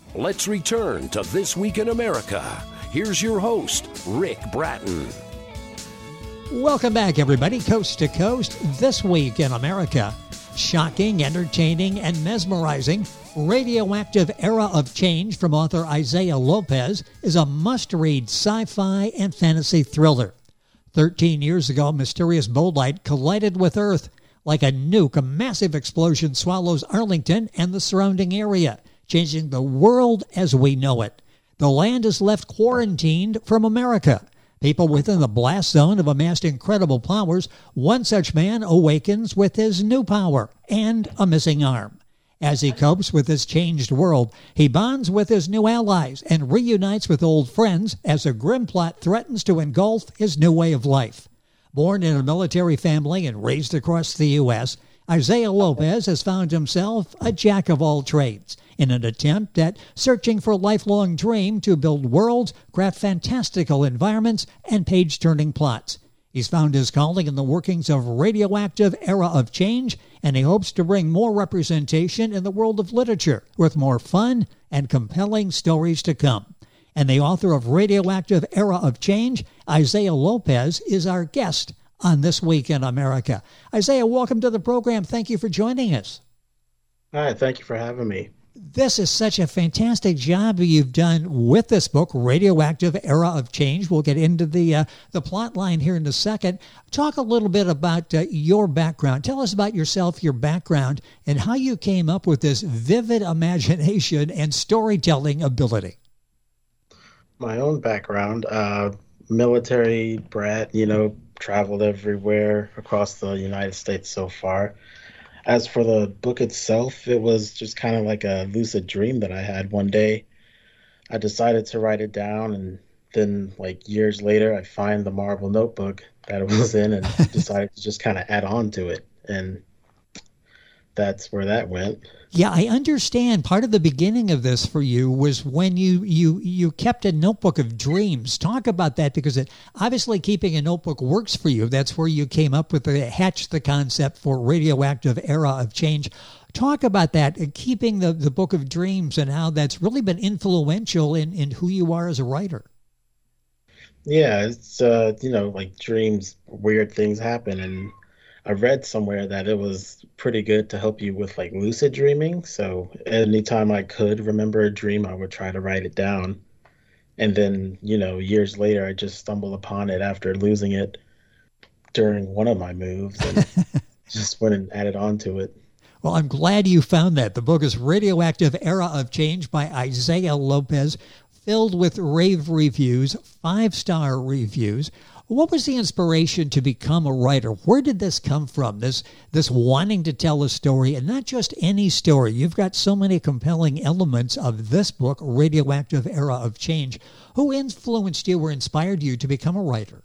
Let's return to This Week in America. Here's your host, Rick Bratton. Welcome back, everybody, coast to coast. This Week in America. Shocking, entertaining, and mesmerizing, Radioactive Era of Change from author Isaiah Lopez is a must-read sci-fi and fantasy thriller. 13 years ago, mysterious bolide collided with Earth. Like a nuke, a massive explosion swallows Arlington and the surrounding area, changing the world as we know it. The land is left quarantined from America. People within the blast zone have amassed incredible powers. One such man awakens with his new power and a missing arm. As he copes with this changed world, he bonds with his new allies and reunites with old friends as a grim plot threatens to engulf his new way of life. Born in a military family and raised across the U.S., Isaiah Lopez has found himself a jack of all trades in an attempt at searching for a lifelong dream to build worlds, craft fantastical environments, and page-turning plots. He's found his calling in the workings of Radioactive Era of Change, and he hopes to bring more representation in the world of literature with more fun and compelling stories to come. And the author of Radioactive Era of Change, Isaiah Lopez, is our guest on This Week in America. Isaiah, welcome to the program. Thank you for joining us. Hi, thank you for having me. This is such a fantastic job you've done with this book, Radioactive Era of Change. We'll get into the plot line here in a second. Talk a little bit about your background. Tell us about yourself, your background, and how you came up with this vivid imagination and storytelling ability. My own background, military brat, traveled everywhere across the United States so far. As for the book itself, it was just kind of like a lucid dream that I had one day. I decided to write it down, and then years later, I find the Marvel notebook that it was in and decided to just kind of add on to it. And that's where that went. Yeah, I understand. Part of the beginning of this for you was when you kept a notebook of dreams. Talk about that, because obviously keeping a notebook works for you. That's where you came up with hatched the concept for Radioactive Era of Change. Talk about that, keeping the book of dreams and how that's really been influential in who you are as a writer. Yeah, it's, dreams, weird things happen, and I read somewhere that it was pretty good to help you with lucid dreaming. So anytime I could remember a dream, I would try to write it down. And then, years later, I just stumbled upon it after losing it during one of my moves and just went and added on to it. Well, I'm glad you found that. The book is Radioactive Era of Change by Isaiah Lopez, filled with rave reviews, 5-star reviews. What was the inspiration to become a writer? Where did this come from, this wanting to tell a story, and not just any story? You've got so many compelling elements of this book, Radioactive Era of Change. Who influenced you or inspired you to become a writer?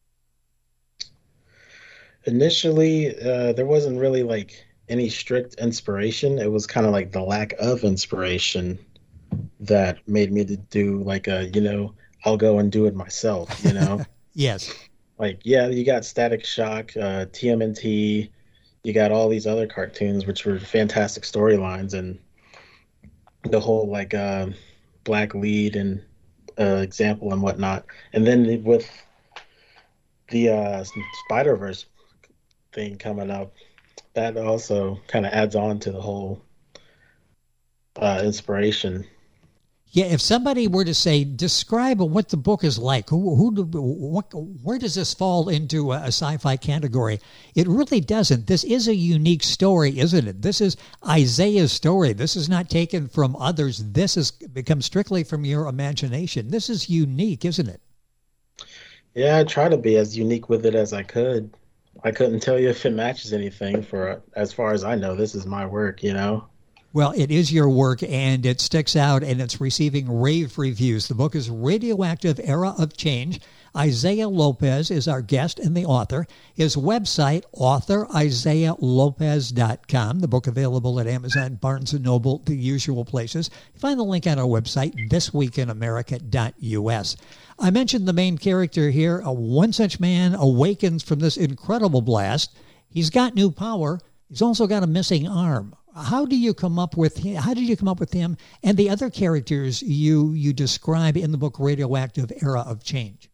Initially, there wasn't really any strict inspiration. It was kind of the lack of inspiration that made me to do I'll go and do it myself, Yes. You got Static Shock, TMNT, you got all these other cartoons, which were fantastic storylines, and the whole Black Lead and example and whatnot. And then with the Spider-Verse thing coming up, that also kind of adds on to the whole inspiration. Yeah, if somebody were to say, describe what the book is like, where does this fall into a sci-fi category? It really doesn't. This is a unique story, isn't it? This is Isaiah's story. This is not taken from others. This has become strictly from your imagination. This is unique, isn't it? Yeah, I try to be as unique with it as I could. I couldn't tell you if it matches anything. As far as I know, this is my work, Well, it is your work, and it sticks out, and it's receiving rave reviews. The book is Radioactive Era of Change. Isaiah Lopez is our guest and the author. His website, authorIsaiahLopez.com. The book available at Amazon, Barnes & Noble, the usual places. Find the link on our website, thisweekinamerica.us. I mentioned the main character here. One such man awakens from this incredible blast. He's got new power. He's also got a missing arm. How did you come up with him and the other characters you describe in the book Radioactive Era of Change?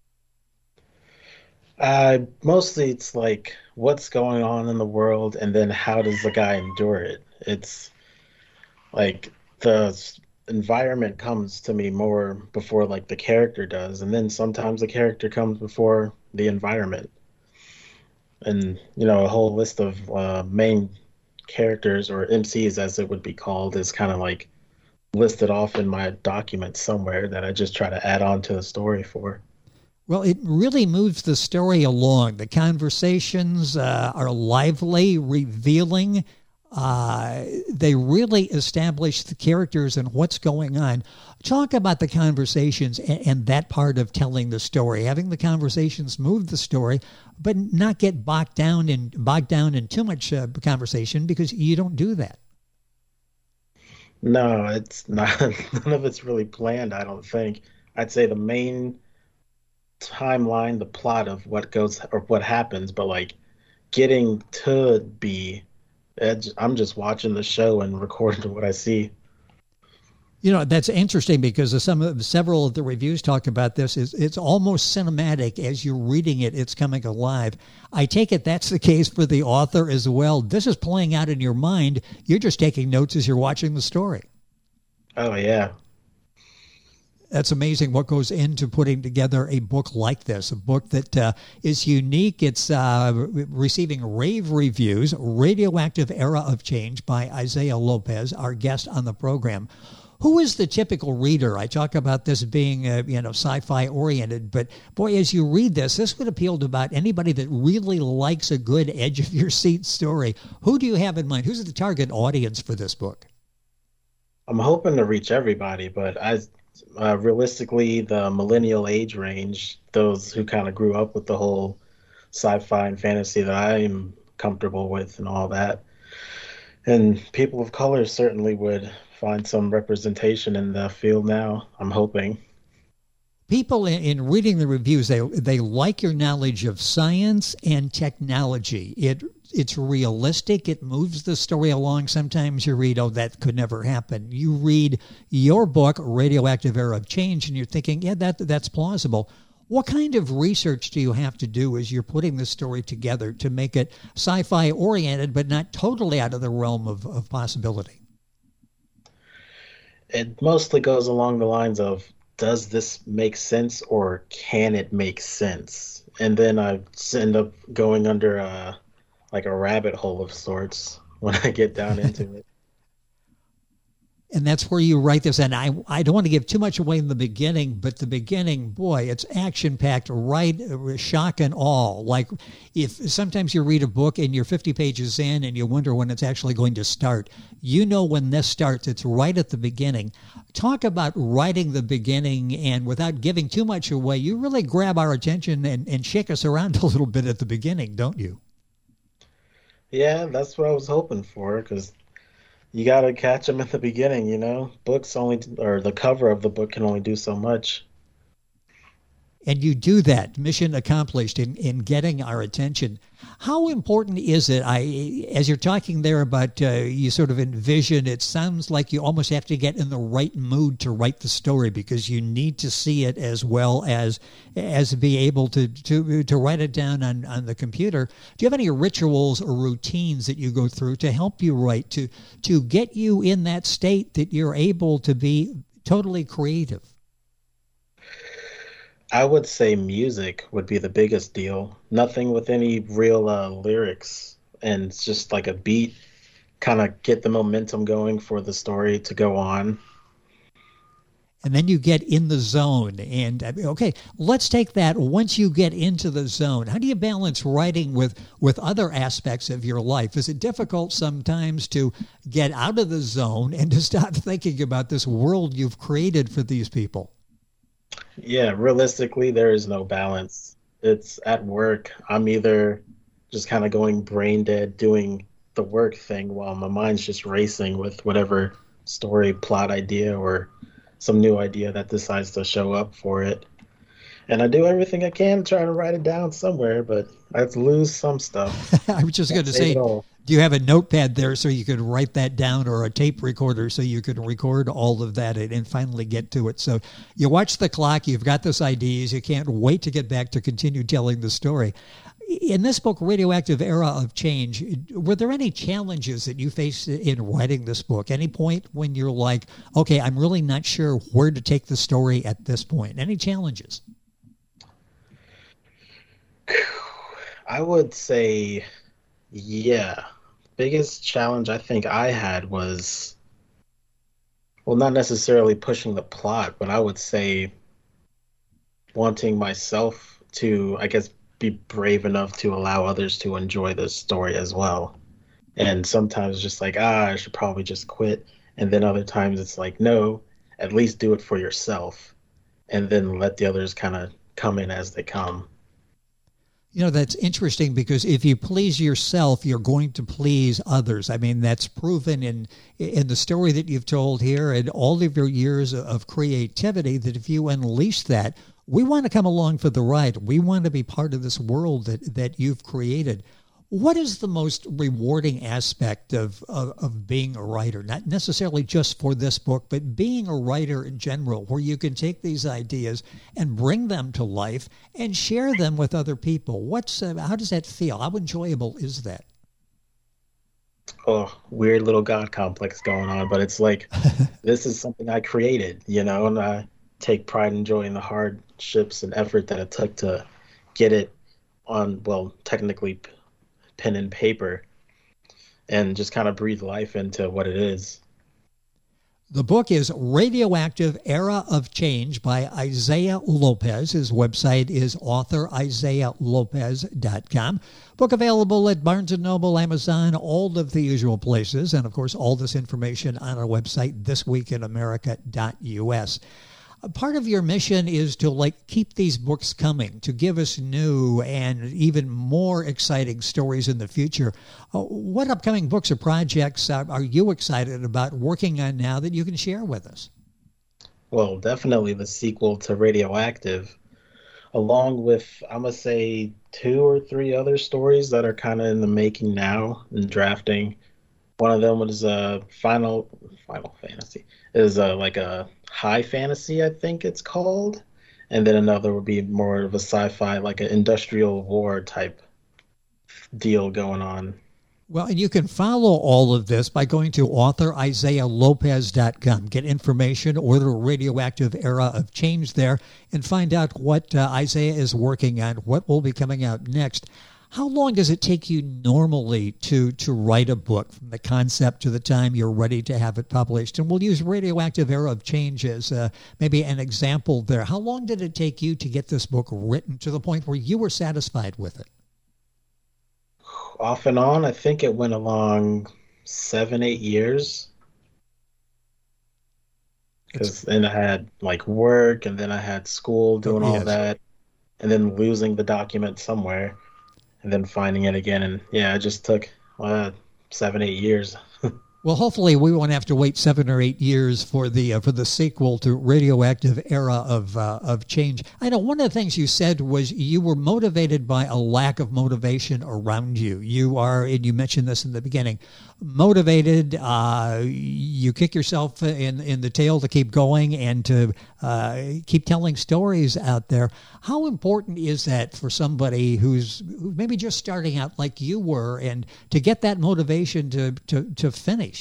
Mostly it's like what's going on in the world, and then how does the guy endure it? It's like the environment comes to me more before like the character does, and then sometimes the character comes before the environment. And a whole list of main characters, or MCs as it would be called, is kind of like listed off in my document somewhere that I just try to add on to the story for. Well, it really moves the story along. The conversations are lively, revealing. They really establish the characters and what's going on. Talk about the conversations and that part of telling the story. Having the conversations move the story, but not get bogged down in too much conversation, because you don't do that. No, it's not. None of it's really planned, I don't think. I'd say the main timeline, the plot of what goes or what happens, but like getting to be, I'm just watching the show and recording what I see. That's interesting, because several of the reviews talk about this. It's almost cinematic. As you're reading it, it's coming alive. I take it that's the case for the author as well. This is playing out in your mind. You're just taking notes as you're watching the story. Oh, yeah. That's amazing what goes into putting together a book like this, a book that is unique. It's receiving rave reviews, Radioactive Era of Change by Isaiah Lopez, our guest on the program. Who is the typical reader? I talk about this being, sci-fi oriented, but boy, as you read this would appeal to about anybody that really likes a good edge of your seat story. Who do you have in mind? Who's the target audience for this book? I'm hoping to reach everybody, but realistically, the millennial age range, those who kind of grew up with the whole sci-fi and fantasy that I am comfortable with and all that. And people of color certainly would find some representation in the field now, I'm hoping. People in reading the reviews, they like your knowledge of science and technology. It's realistic. It moves the story along. Sometimes you read, oh, that could never happen. You read your book, Radioactive Era of Change, and you're thinking, yeah, that's plausible. What kind of research do you have to do as you're putting the story together to make it sci-fi oriented, but not totally out of the realm of possibility? It mostly goes along the lines of, does this make sense, or can it make sense? And then I end up going under a rabbit hole of sorts when I get down into it. And that's where you write this. And I don't want to give too much away in the beginning, but the beginning, boy, it's action-packed, right? Shock and awe. Like if sometimes you read a book and you're 50 pages in and you wonder when it's actually going to start. When this starts, it's right at the beginning. Talk about writing the beginning, and without giving too much away, you really grab our attention and shake us around a little bit at the beginning, don't you? Yeah, that's what I was hoping for, because you got to catch them at the beginning, Books or the cover of the book can only do so much. And you do that. Mission accomplished in getting our attention. How important is it? As you're talking there about you sort of envision, it sounds like you almost have to get in the right mood to write the story, because you need to see it as well as be able to write it down on the computer. Do you have any rituals or routines that you go through to help you write, to get you in that state that you're able to be totally creative? I would say music would be the biggest deal. Nothing with any real lyrics, and it's just like a beat, kind of get the momentum going for the story to go on. And then you get in the zone. And okay, let's take that. Once you get into the zone, how do you balance writing with other aspects of your life? Is it difficult sometimes to get out of the zone and to stop thinking about this world you've created for these people? Yeah, realistically, there is no balance. It's at work. I'm either just kind of going brain dead doing the work thing while my mind's just racing with whatever story, plot idea, or some new idea that decides to show up for it. And I do everything I can to try to write it down somewhere, but I lose some stuff. I was just going to say, Do you have a notepad there so you could write that down, or a tape recorder so you could record all of that and finally get to it? So you watch the clock, you've got this ideas, you can't wait to get back to continue telling the story. In this book, Radioactive Era of Change, were there any challenges that you faced in writing this book? Any point when you're like, okay, I'm really not sure where to take the story at this point? Any challenges? I would say, yeah. Biggest challenge I think I had was, well, not necessarily pushing the plot, but I would say wanting myself to, I guess, be brave enough to allow others to enjoy the story as well. And sometimes just like, I should probably just quit. And then other times it's like, no, at least do it for yourself. And then let the others kind of come in as they come. You know, that's interesting, because if you please yourself, you're going to please others. I mean, that's proven in the story that you've told here and all of your years of creativity, that if you unleash that, we want to come along for the ride. We want to be part of this world that you've created. What is the most rewarding aspect of being a writer? Not necessarily just for this book, but being a writer in general, where you can take these ideas and bring them to life and share them with other people. How does that feel? How enjoyable is that? Oh, weird little God complex going on, but it's like, this is something I created, and I take pride and joy in the hardships and effort that it took to get it on, well, technically pen and paper, and just kind of breathe life into what it is. The book is Radioactive Era of Change by Isaiah Lopez. His website is author-isaiahlopez.com. Book available at Barnes & Noble, Amazon, all of the usual places, and of course all this information on our website, thisweekinamerica.us. Part of your mission is to keep these books coming, to give us new and even more exciting stories in the future. What upcoming books or projects are you excited about working on now that you can share with us? Well, definitely the sequel to Radioactive, along with, I'm going to say, 2 or 3 other stories that are kind of in the making now and drafting. One of them was Final Fantasy. It is like a high fantasy, I think it's called. And then another would be more of a sci-fi, like an industrial war type deal going on. Well, and you can follow all of this by going to author-isaiahlopez.com. Get information, order Radioactive Era of Change there, and find out what Isaiah is working on, what will be coming out next. How long does it take you normally to write a book, from the concept to the time you're ready to have it published? And we'll use Radioactive Era of Change as maybe an example there. How long did it take you to get this book written to the point where you were satisfied with it? Off and on, I think it went along 7-8 years. Because then I had work, and then I had school doing all that, and then losing the document somewhere. And then finding it again, and it just took 7-8 years. Well, hopefully we won't have to wait 7 or 8 years for the sequel to Radioactive Era of Change. I know one of the things you said was you were motivated by a lack of motivation around you. You are, and you mentioned this in the beginning, motivated. You kick yourself in the tail to keep going and to keep telling stories out there. How important is that for somebody who's maybe just starting out like you were, and to get that motivation to finish?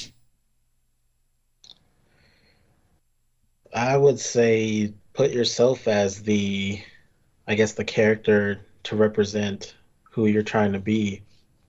I would say put yourself as the character to represent who you're trying to be.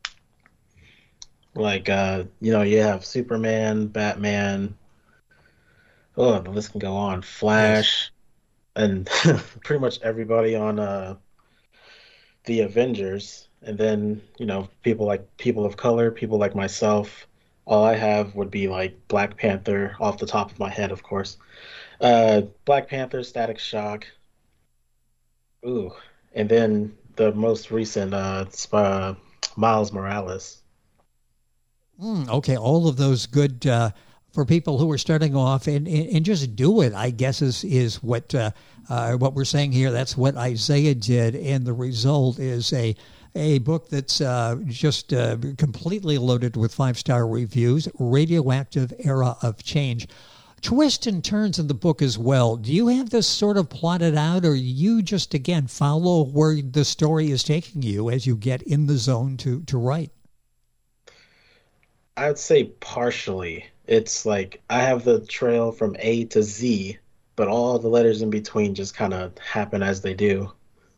You have Superman, Batman, the list can go on, Flash, and pretty much everybody on the Avengers. And then, people of color, people like myself. All I have would be Black Panther, off the top of my head, of course. Black Panther, Static Shock. Ooh. And then the most recent, Miles Morales. Okay, all of those good for people who are starting off and just do it, I guess, is what we're saying here. That's what Isaiah did, and the result is a a book that's just completely loaded with 5-star reviews, Radioactive Era of Change. Twists and turns in the book as well. Do you have this sort of plotted out, or you just, again, follow where the story is taking you as you get in the zone to write? I would say partially. It's like I have the trail from A to Z, but all the letters in between just kind of happen as they do.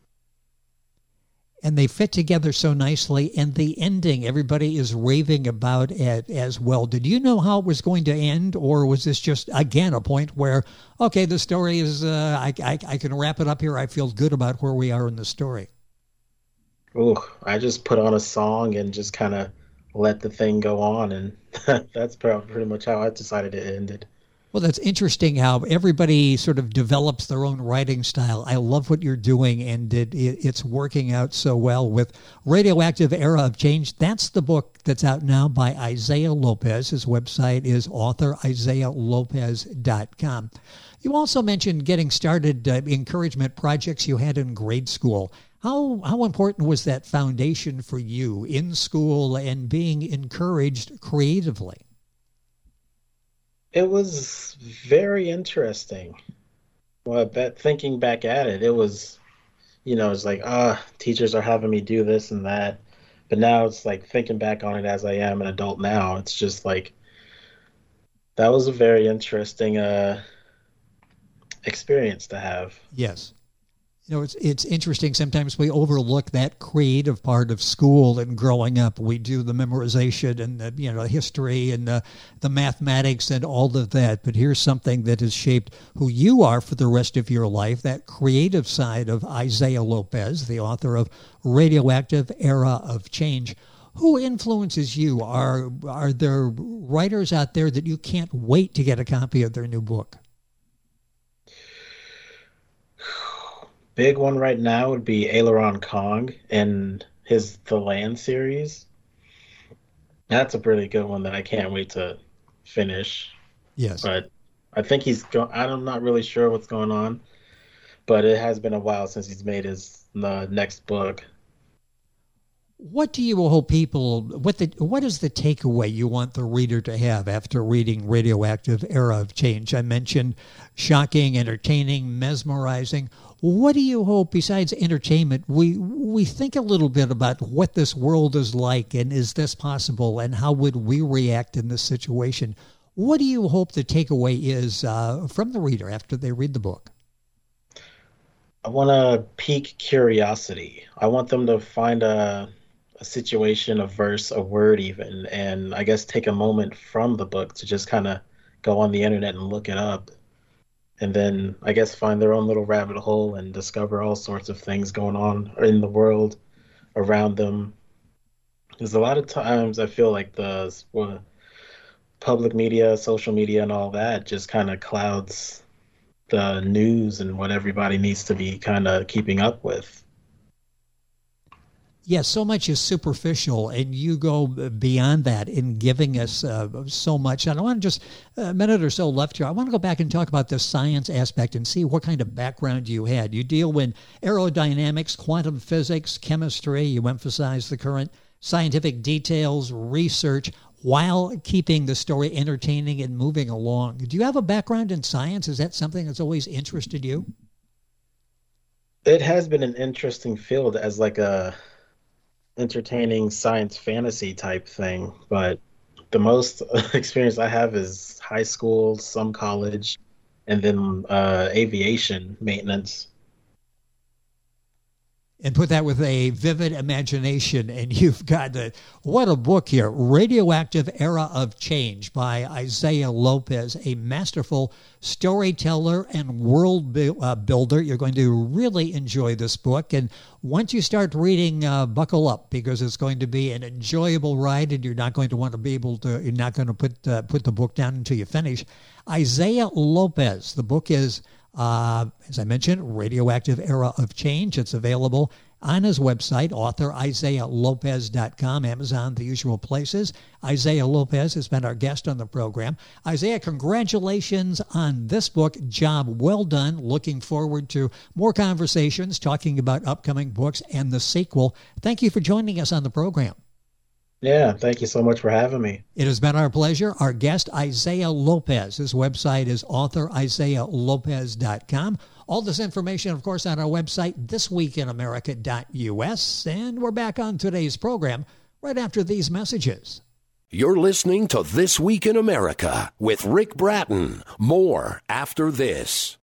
And they fit together so nicely. And the ending, everybody is raving about it as well. Did you know how it was going to end, or was this just, again, a point where, okay, the story is, I can wrap it up here. I feel good about where we are in the story. Ooh, I just put on a song and just kind of let the thing go on, and that's pretty much how I decided it ended. Well, that's interesting how everybody sort of develops their own writing style. I love what you're doing, and it's working out so well with Radioactive Era of Change. That's the book that's out now by Isaiah Lopez. His website is author.isaiahlopez.com. You also mentioned getting started, encouragement projects you had in grade school. How important was that foundation for you in school and being encouraged creatively? It was very interesting. Well, thinking back at it, it was, it's like, teachers are having me do this and that. But now it's like thinking back on it as I am an adult now, it's just like, that was a very interesting experience to have. Yes. It's interesting. Sometimes we overlook that creative part of school and growing up. We do the memorization and the history and the mathematics and all of that. But here's something that has shaped who you are for the rest of your life, that creative side of Isaiah Lopez, the author of Radioactive Era of Change. Who influences you? Are there writers out there that you can't wait to get a copy of their new book? Big one right now would be Aileron Kong and The Land series. That's a pretty good one that I can't wait to finish. Yes. But I think I'm not really sure what's going on, but it has been a while since he's made his next book. What do you hope people, what is the takeaway you want the reader to have after reading Radioactive Era of Change? I mentioned shocking, entertaining, mesmerizing. What do you hope, besides entertainment, we think a little bit about what this world is like, and is this possible, and how would we react in this situation? What do you hope the takeaway is from the reader after they read the book? I want to pique curiosity. I want them to find a situation, a verse, a word even, and I guess take a moment from the book to just kind of go on the internet and look it up. And then I guess find their own little rabbit hole and discover all sorts of things going on in the world around them. Because a lot of times I feel like the public media, social media, and all that just kind of clouds the news and what everybody needs to be kind of keeping up with. Yes, so much is superficial, and you go beyond that in giving us so much. And I want to just, a minute or so left here, I want to go back and talk about the science aspect and see what kind of background you had. You deal with aerodynamics, quantum physics, chemistry. You emphasize the current scientific details, research, while keeping the story entertaining and moving along. Do you have a background in science? Is that something that's always interested you? It has been an interesting field as like a entertaining science fantasy type thing, but the most experience I have is high school, some college, and then aviation maintenance. And put that with a vivid imagination, and you've got what a book here, Radioactive Era of Change by Isaiah Lopez, a masterful storyteller and world builder. You're going to really enjoy this book, and once you start reading, buckle up, because it's going to be an enjoyable ride, and you're not going to want to be able to, you're not going to put the book down until you finish. Isaiah Lopez, the book is As I mentioned, Radioactive Era of Change. It's available on his website, author IsaiahLopez.com, Amazon, the usual places. Isaiah Lopez has been our guest on the program. Isaiah, congratulations on this book. Job well done. Looking forward to more conversations talking about upcoming books and the sequel. Thank you for joining us on the program. Yeah, thank you so much for having me. It has been our pleasure. Our guest, Isaiah Lopez. His website is author IsaiahLopez.com. All this information, of course, on our website, thisweekinamerica.us. And we're back on today's program right after these messages. You're listening to This Week in America with Rick Bratton. More after this.